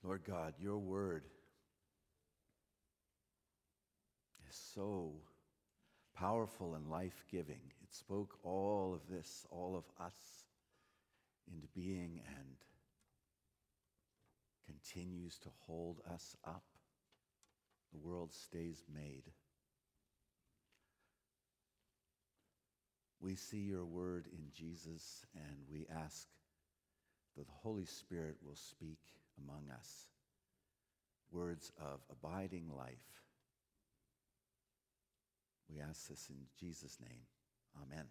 Lord God, your word is so powerful and life-giving. It spoke all of this, all of us, into being and continues to hold us up. The world stays made. We see your word in Jesus, and we ask that the Holy Spirit will speak among us words of abiding life. We ask this in Jesus' name. Amen.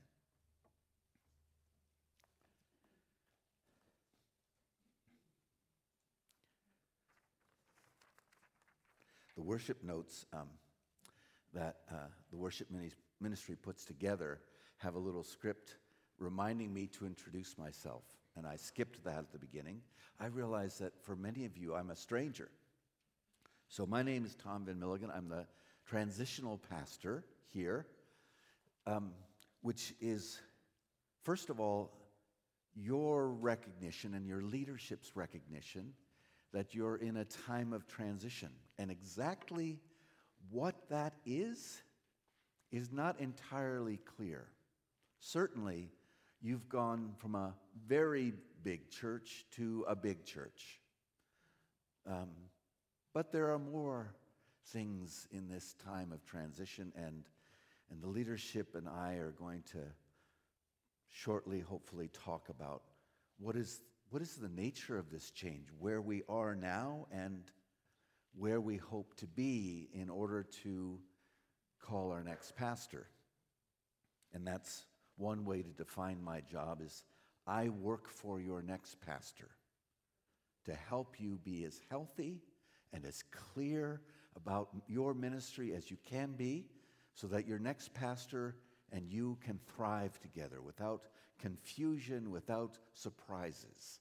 The worship notes that the worship ministry puts together have a little script reminding me to introduce myself, and I skipped that at the beginning. I realize that for many of you, I'm a stranger. So my name is Tom Van Milligan. I'm the transitional pastor here, which is, first of all, your recognition and your leadership's recognition that you're in a time of transition. And exactly what that is not entirely clear. Certainly, you've gone from a very big church to a big church. But there are more things in this time of transition, and the leadership and I are going to shortly, hopefully, talk about what is the nature of this change, where we are now and where we hope to be in order to call our next pastor. And that's one way to define my job is I work for your next pastor to help you be as healthy and as clear about your ministry as you can be so that your next pastor and you can thrive together without confusion, without surprises.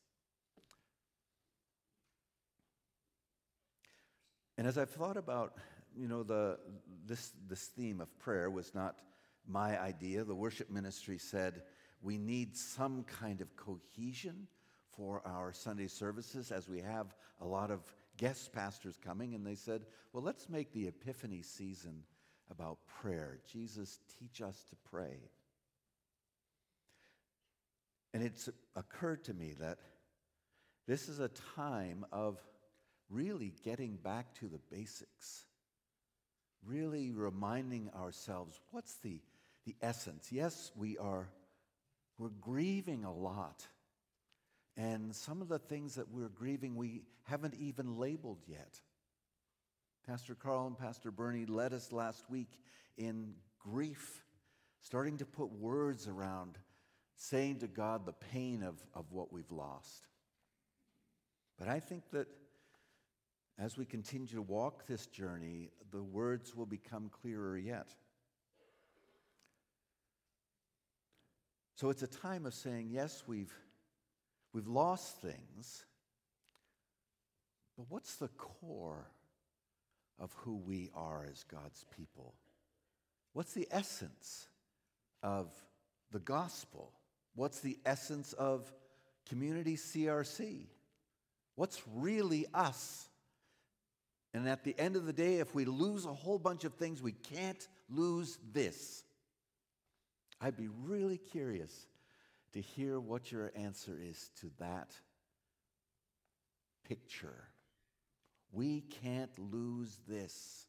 And as I've thought about, this theme of prayer was not my idea. The worship ministry said we need some kind of cohesion for our Sunday services as we have a lot of guest pastors coming. And they said, well, let's make the Epiphany season about prayer. Jesus, teach us to pray. And it's occurred to me that this is a time of really getting back to the basics, really reminding ourselves what's the essence. Yes, we're grieving a lot, and some of the things that we're grieving we haven't even labeled yet. Pastor Carl and Pastor Bernie led us last week in grief, starting to put words around saying to God the pain of what we've lost. But I think that as we continue to walk this journey, the words will become clearer yet. So it's a time of saying, yes, we've lost things, but what's the core of who we are as God's people? What's the essence of the gospel? What's the essence of Community CRC? What's really us? And at the end of the day, if we lose a whole bunch of things, we can't lose this. I'd be really curious to hear what your answer is to that picture. We can't lose this.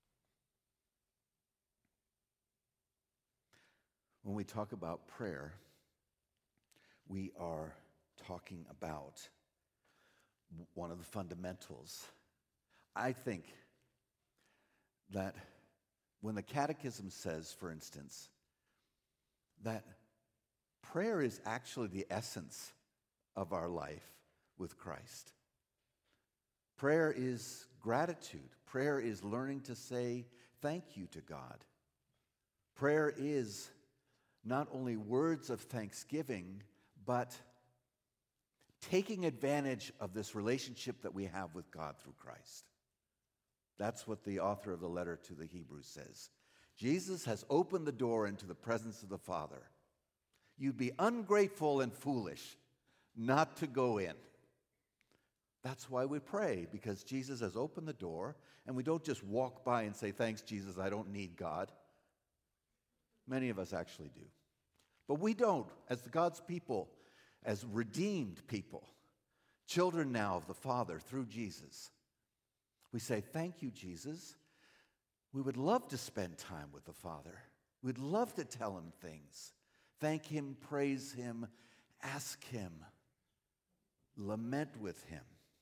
When we talk about prayer, we are talking about one of the fundamentals. I think that when the Catechism says, for instance, that prayer is actually the essence of our life with Christ. Prayer is gratitude. Prayer is learning to say thank you to God. Prayer is not only words of thanksgiving, but taking advantage of this relationship that we have with God through Christ. That's what the author of the letter to the Hebrews says. Jesus has opened the door into the presence of the Father. You'd be ungrateful and foolish not to go in. That's why we pray, because Jesus has opened the door, and we don't just walk by and say, thanks, Jesus, I don't need God. Many of us actually do. But we don't, as God's people, as redeemed people, children now of the Father through Jesus. We say, thank you, Jesus. We would love to spend time with the Father. We'd love to tell him things. Thank him, praise him, ask him, lament with him.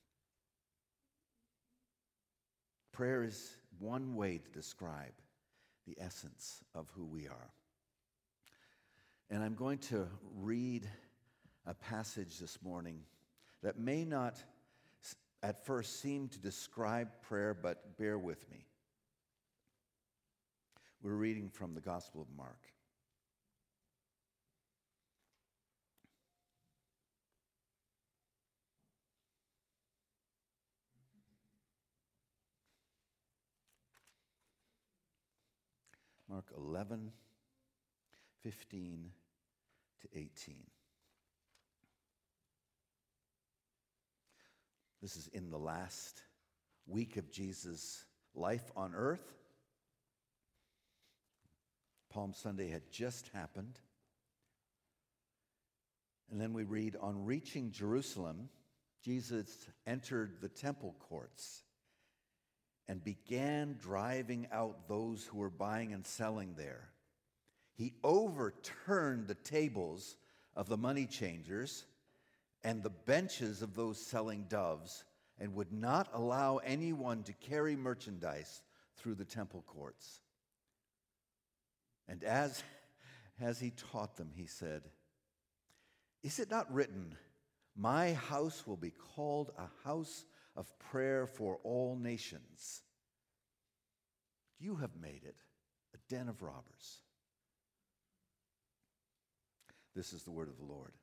Prayer is one way to describe the essence of who we are. And I'm going to read a passage this morning that may not at first seem to describe prayer, but bear with me. We're reading from the Gospel of Mark. Mark 11, 15 to 18. This is in the last week of Jesus' life on earth. Palm Sunday had just happened. And then we read, on reaching Jerusalem, Jesus entered the temple courts and began driving out those who were buying and selling there. He overturned the tables of the money changers and the benches of those selling doves, and would not allow anyone to carry merchandise through the temple courts. And as he taught them, he said, is it not written, my house will be called a house of prayer for all nations? You have made it a den of robbers. This is the word of the Lord.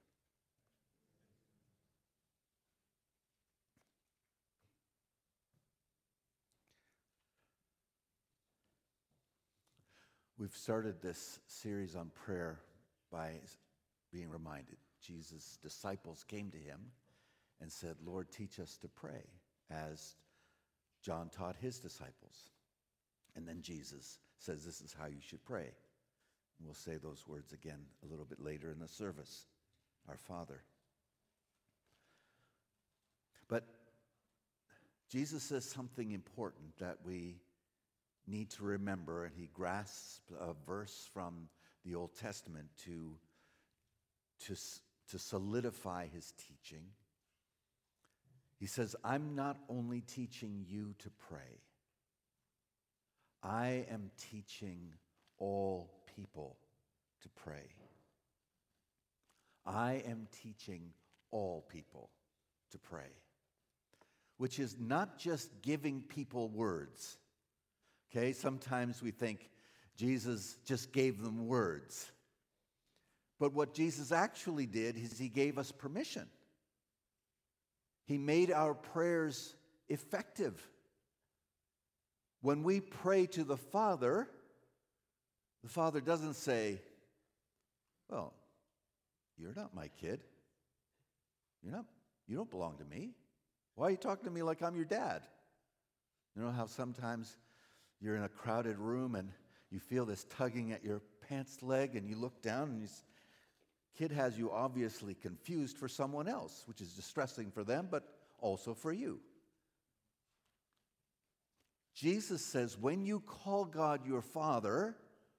We've started this series on prayer by being reminded Jesus' disciples came to him and said, Lord, teach us to pray, as John taught his disciples. And then Jesus says, this is how you should pray. And we'll say those words again a little bit later in the service. Our Father. But Jesus says something important that we need to remember, and he grasps a verse from the Old Testament to solidify his teaching. He says, I'm not only teaching you to pray, I am teaching all people to pray. I am teaching all people to pray, which is not just giving people words. Okay, sometimes we think Jesus just gave them words. But what Jesus actually did is he gave us permission. He made our prayers effective. When we pray to the Father doesn't say, well, you're not my kid. You don't belong to me. Why are you talking to me like I'm your dad? You know how sometimes you're in a crowded room and you feel this tugging at your pants leg, and you look down and kid has you obviously confused for someone else, which is distressing for them, but also for you. Jesus says, when you call God your Father,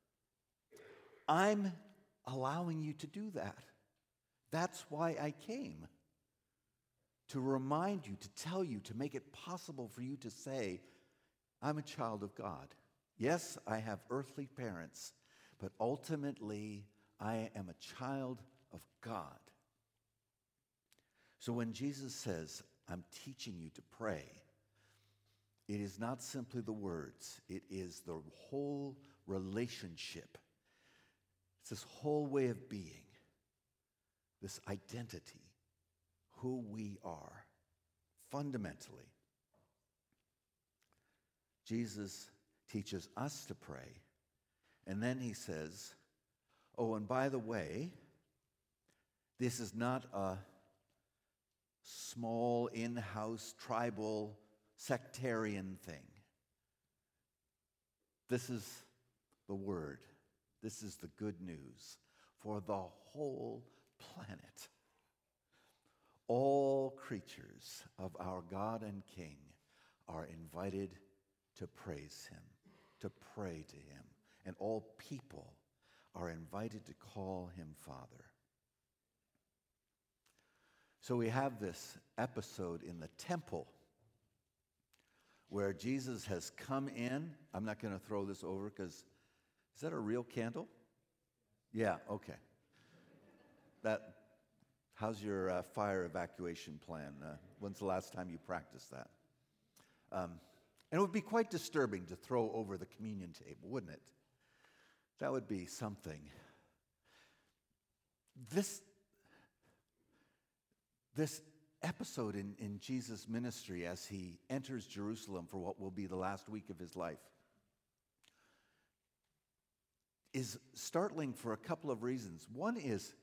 I'm allowing you to do that. That's why I came. To remind you, to tell you, to make it possible for you to say, I'm a child of God. Yes, I have earthly parents, but ultimately, I am a child of God. So when Jesus says, I'm teaching you to pray, it is not simply the words. It is the whole relationship. It's this whole way of being, this identity, who we are, fundamentally. Jesus teaches us to pray, and then he says, oh, and by the way, this is not small, in-house, tribal, sectarian thing. This is the word. This is the good news for the whole planet. All creatures of our God and King are invited to praise him, to pray to him, and all people are invited to call him Father. So we have this episode in the temple where Jesus has come in. I'm not going to throw this over because, is that a real candle? Yeah, okay. How's your fire evacuation plan? When's the last time you practiced that? And it would be quite disturbing to throw over the communion table, wouldn't it? That would be something. This episode in Jesus' ministry as he enters Jerusalem for what will be the last week of his life is startling for a couple of reasons. One is,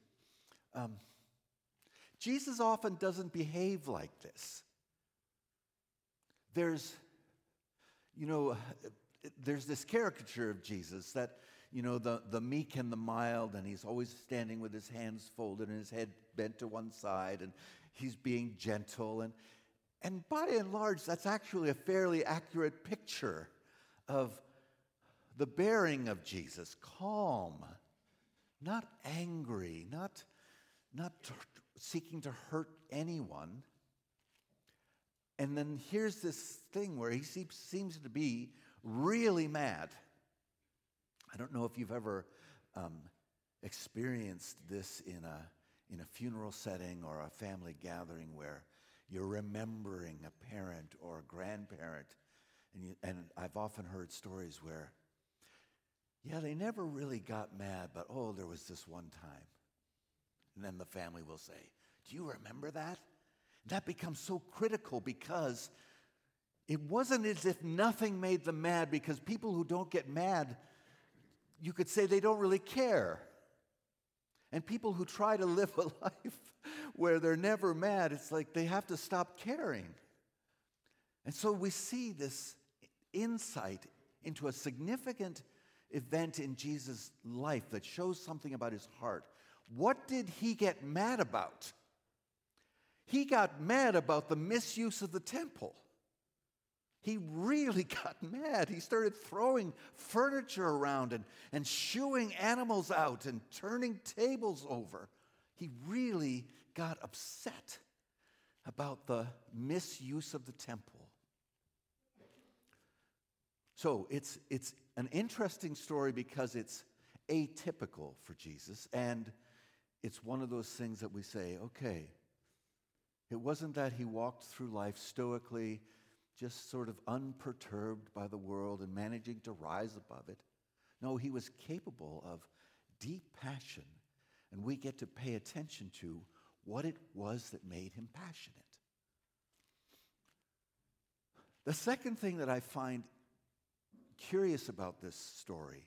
Jesus often doesn't behave like this. There's this caricature of Jesus that, the meek and the mild, and he's always standing with his hands folded and his head bent to one side, and he's being gentle. And by and large, that's actually a fairly accurate picture of the bearing of Jesus. Calm, not angry, not seeking to hurt anyone. And then here's this thing where he seems to be really mad. I don't know if you've ever experienced this in a funeral setting or a family gathering where you're remembering a parent or a grandparent, and I've often heard stories where, they never really got mad, but there was this one time. And then the family will say, do you remember that? That becomes so critical because it wasn't as if nothing made them mad, because people who don't get mad, you could say they don't really care. And people who try to live a life where they're never mad, it's like they have to stop caring. And so we see this insight into a significant event in Jesus' life that shows something about his heart. What did he get mad about? He got mad about the misuse of the temple. He really got mad. He started throwing furniture around and shooing animals out and turning tables over. He really got upset about the misuse of the temple. So it's an interesting story because it's atypical for Jesus, and it's one of those things that we say, okay, it wasn't that he walked through life stoically, just sort of unperturbed by the world and managing to rise above it. No, he was capable of deep passion, and we get to pay attention to what it was that made him passionate. The second thing that I find curious about this story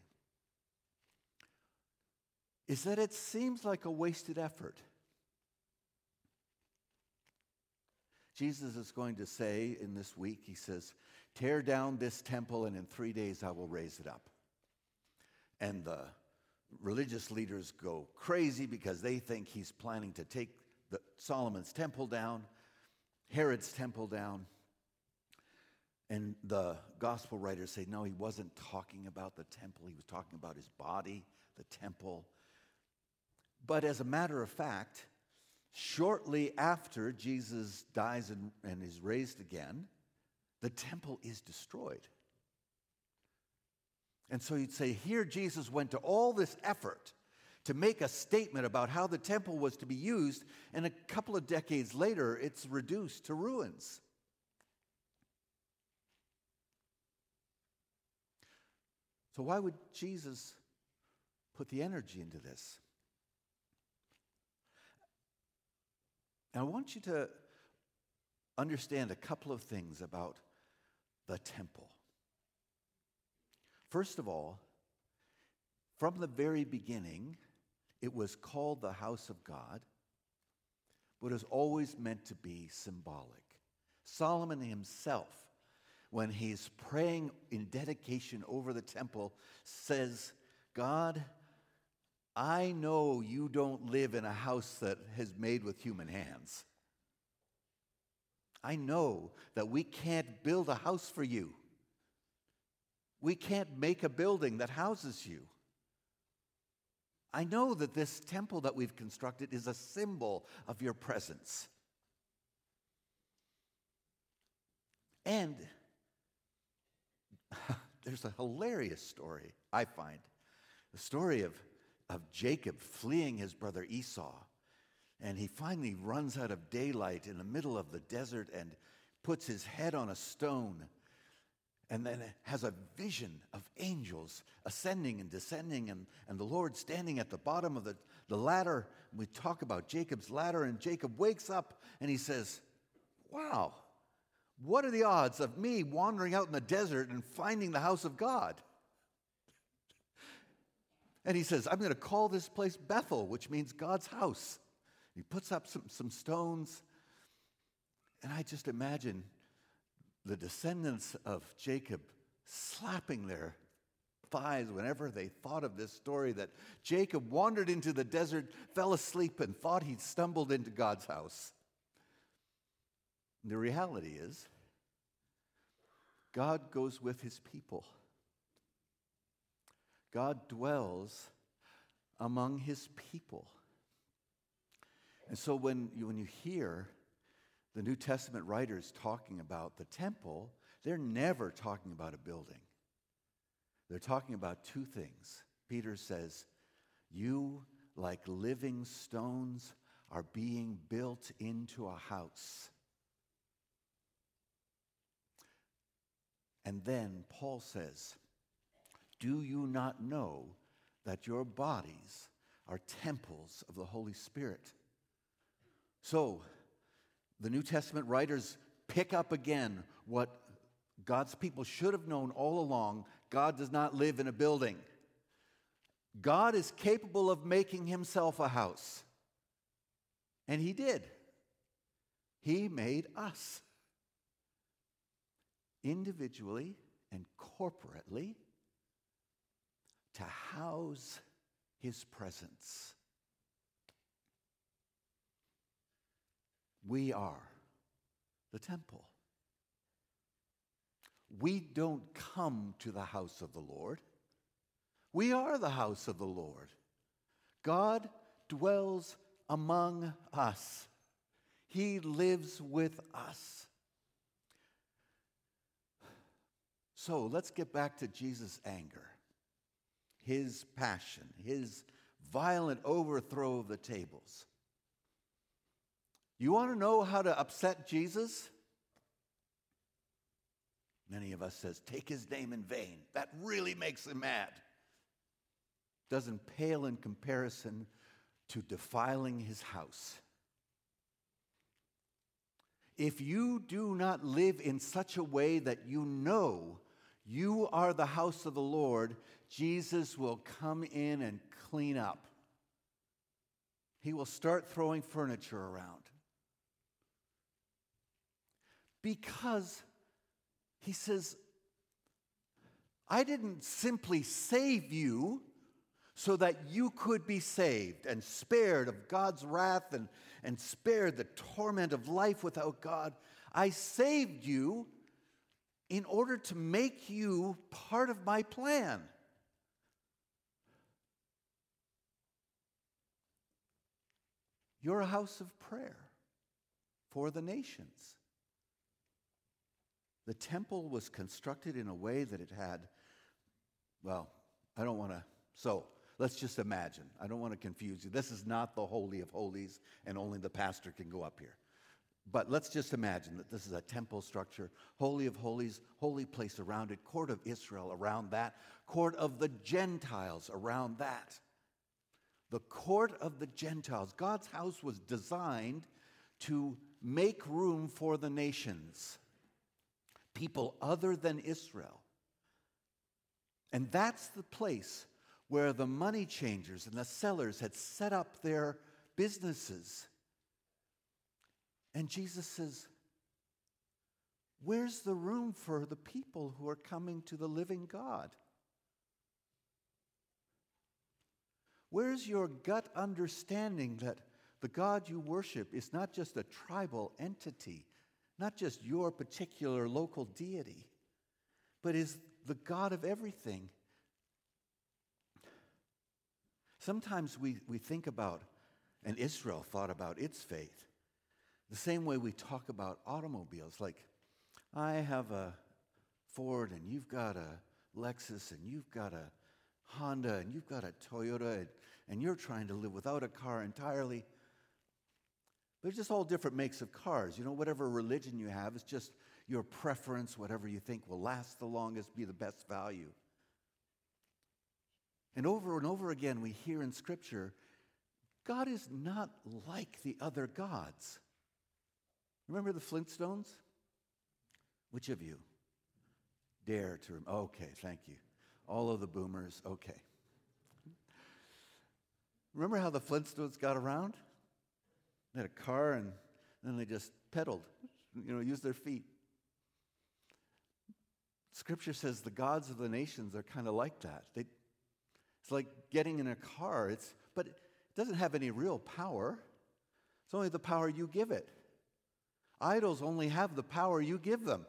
is that it seems like a wasted effort. Jesus is going to say in this week, he says, tear down this temple and in 3 days I will raise it up. And the religious leaders go crazy because they think he's planning to take Solomon's temple down, Herod's temple down. And the gospel writers say, no, he wasn't talking about the temple. He was talking about his body, the temple. But as a matter of fact, shortly after Jesus dies and is raised again, the temple is destroyed. And so you'd say, here Jesus went to all this effort to make a statement about how the temple was to be used, and a couple of decades later, it's reduced to ruins. So why would Jesus put the energy into this? Now, I want you to understand a couple of things about the temple. First of all, from the very beginning, it was called the house of God, but is always meant to be symbolic. Solomon himself, when he's praying in dedication over the temple, says, God, I know you don't live in a house that is made with human hands. I know that we can't build a house for you. We can't make a building that houses you. I know that this temple that we've constructed is a symbol of your presence. And there's a hilarious story, I find. The story of Jacob fleeing his brother Esau. And he finally runs out of daylight in the middle of the desert and puts his head on a stone. And then has a vision of angels ascending and descending, and the Lord standing at the bottom of the ladder. We talk about Jacob's ladder, and Jacob wakes up and he says, wow, what are the odds of me wandering out in the desert and finding the house of God? And he says, I'm going to call this place Bethel, which means God's house. He puts up some stones, and I just imagine the descendants of Jacob slapping their thighs whenever they thought of this story, that Jacob wandered into the desert, fell asleep, and thought he'd stumbled into God's house. And the reality is, God goes with his people. God dwells among his people. And so when you hear the New Testament writers talking about the temple, they're never talking about a building. They're talking about two things. Peter says, you, like living stones, are being built into a house. And then Paul says, do you not know that your bodies are temples of the Holy Spirit? So, the New Testament writers pick up again what God's people should have known all along. God does not live in a building. God is capable of making himself a house. And he did. He made us. Individually and corporately to house his presence. We are the temple. We don't come to the house of the Lord. We are the house of the Lord. God dwells among us. He lives with us. So let's get back to Jesus' anger, his passion, his violent overthrow of the tables. You want to know how to upset Jesus? Many of us says, take his name in vain. That really makes him mad. Doesn't pale in comparison to defiling his house. If you do not live in such a way that you know you are the house of the Lord, Jesus will come in and clean up. He will start throwing furniture around. Because he says, I didn't simply save you so that you could be saved and spared of God's wrath and spared the torment of life without God. I saved you in order to make you part of my plan. You're a house of prayer for the nations. The temple was constructed in a way that it had, so let's just imagine. I don't want to confuse you. This is not the Holy of Holies, and only the pastor can go up here. But let's just imagine that this is a temple structure, Holy of Holies, holy place around it, court of Israel around that, court of the Gentiles around that. The court of the Gentiles. God's house was designed to make room for the nations, people other than Israel. And that's the place where the money changers and the sellers had set up their businesses. And Jesus says, where's the room for the people who are coming to the living God? Where's your gut understanding that the God you worship is not just a tribal entity, not just your particular local deity, but is the God of everything? Sometimes we think about, and Israel thought about its faith, the same way we talk about automobiles. Like, I have a Ford, and you've got a Lexus, and you've got a Honda, and you've got a Toyota, and you're trying to live without a car entirely. They're just all different makes of cars. You know, whatever religion you have, it's just your preference, whatever you think will last the longest, be the best value. And over again, we hear in Scripture, God is not like the other gods. Remember the Flintstones? Which of you dare to remember? Okay, thank you. All of the boomers, okay. Remember how the Flintstones got around? They had a car, and then they just pedaled, used their feet. Scripture says the gods of the nations are kind of like that. It's like getting in a car, but it doesn't have any real power. It's only the power you give it. Idols only have the power you give them.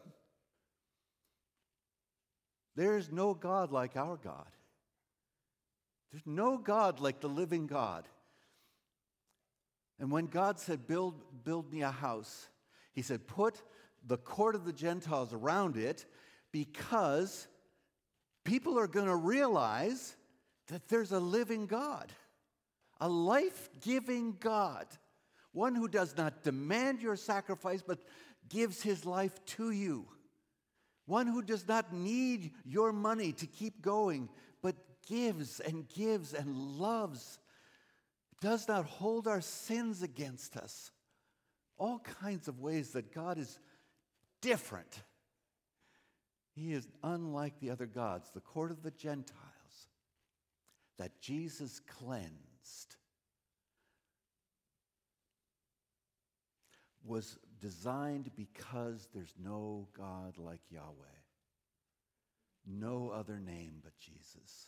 There's no God like our God. There's no God like the living God. And when God said, build me a house, he said, put the court of the Gentiles around it, because people are going to realize that there's a living God, a life-giving God, one who does not demand your sacrifice but gives his life to you, one who does not need your money to keep going but gives and loves, does not hold our sins against us. All kinds of ways that God is different. He is unlike the other gods, the court of the Gentiles that Jesus cleansed was designed because there's no God like Yahweh. No other name but Jesus.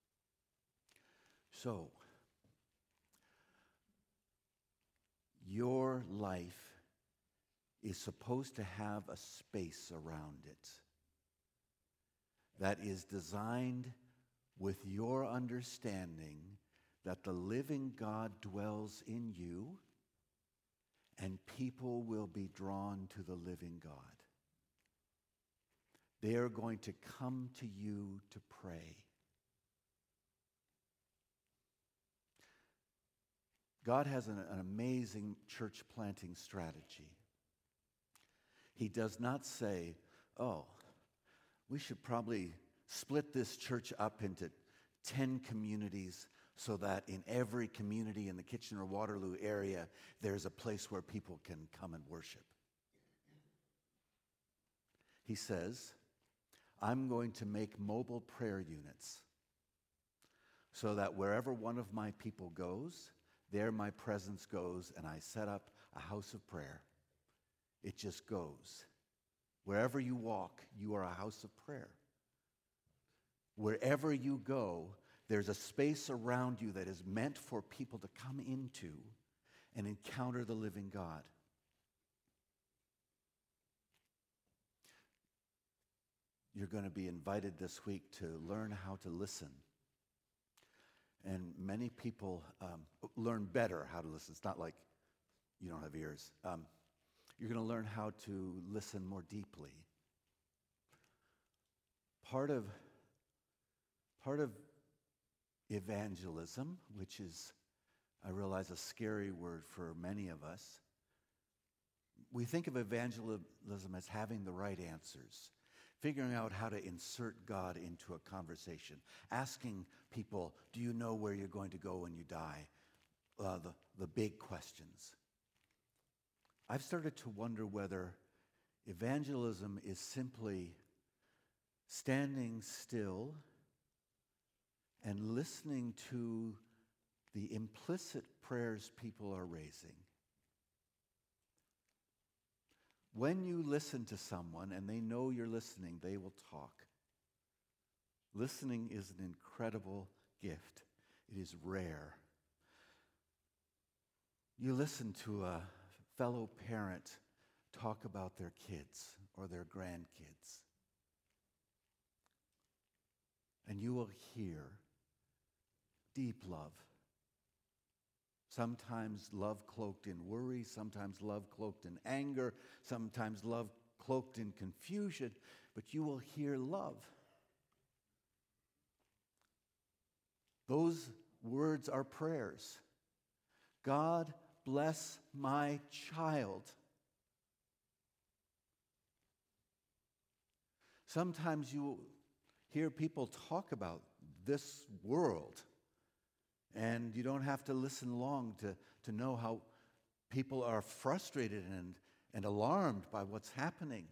So, your life is supposed to have a space around it that is designed with your understanding that the living God dwells in you, and people will be drawn to the living God. They are going to come to you to pray. God has an amazing church planting strategy. He does not say, oh, we should probably split this church up into 10 communities so that in every community in the Kitchener-Waterloo area, there's a place where people can come and worship. He says, I'm going to make mobile prayer units so that wherever one of my people goes, there my presence goes, and I set up a house of prayer. It just goes. Wherever you walk, you are a house of prayer. Wherever you go, there's a space around you that is meant for people to come into and encounter the living God. You're going to be invited this week to learn how to listen. And many people learn better how to listen. It's not like you don't have ears. You're going to learn how to listen more deeply. Part of evangelism, which is, I realize, a scary word for many of us, we think of evangelism as having the right answers, figuring out how to insert God into a conversation, asking people, do you know where you're going to go when you die? The big questions. I've started to wonder whether evangelism is simply standing still and listening to the implicit prayers people are raising. When you listen to someone and they know you're listening, they will talk. Listening is an incredible gift. It is rare. You listen to a fellow parent talk about their kids or their grandkids, and you will hear deep love. Sometimes love cloaked in worry, sometimes love cloaked in anger, sometimes love cloaked in confusion, but you will hear love. Those words are prayers. God bless my child. Sometimes you hear people talk about this world, and you don't have to listen long to know how people are frustrated and alarmed by what's happening.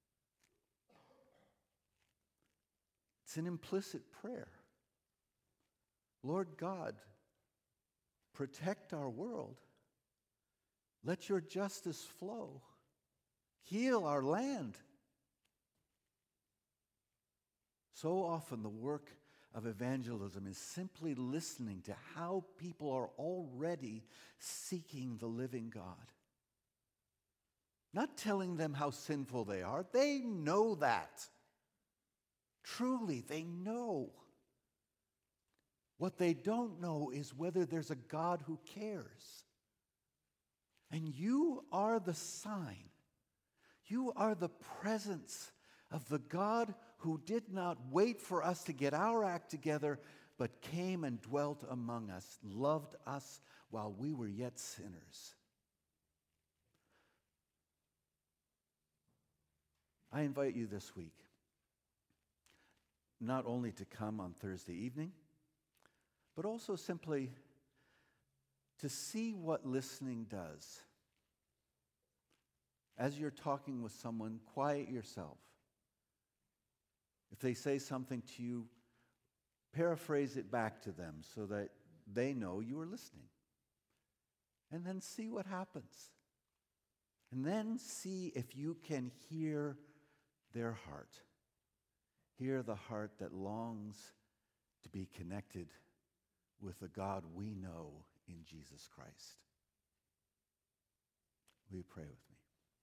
It's an implicit prayer. Lord God, protect our world. Let your justice flow. Heal our land. So often the work of evangelism is simply listening to how people are already seeking the living God. Not telling them how sinful they are. They know that. Truly, they know. What they don't know is whether there's a God who cares. And you are the sign. You are the presence of the God who did not wait for us to get our act together, but came and dwelt among us, loved us while we were yet sinners. I invite you this week not only to come on Thursday evening, but also simply to see what listening does. As you're talking with someone, quiet yourself. If they say something to you, paraphrase it back to them so that they know you are listening. And then see what happens. And then see if you can hear their heart. Hear the heart that longs to be connected with the God we know in Jesus Christ. Will you pray with me?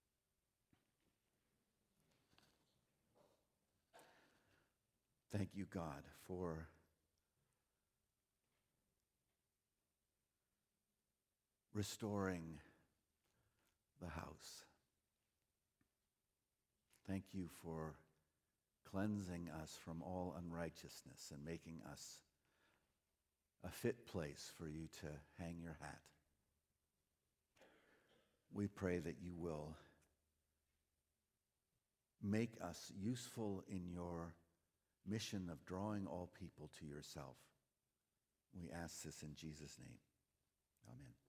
Thank you, God, for restoring the house. Thank you for cleansing us from all unrighteousness and making us a fit place for you to hang your hat. We pray that you will make us useful in your mission of drawing all people to yourself. We ask this in Jesus' name. Amen.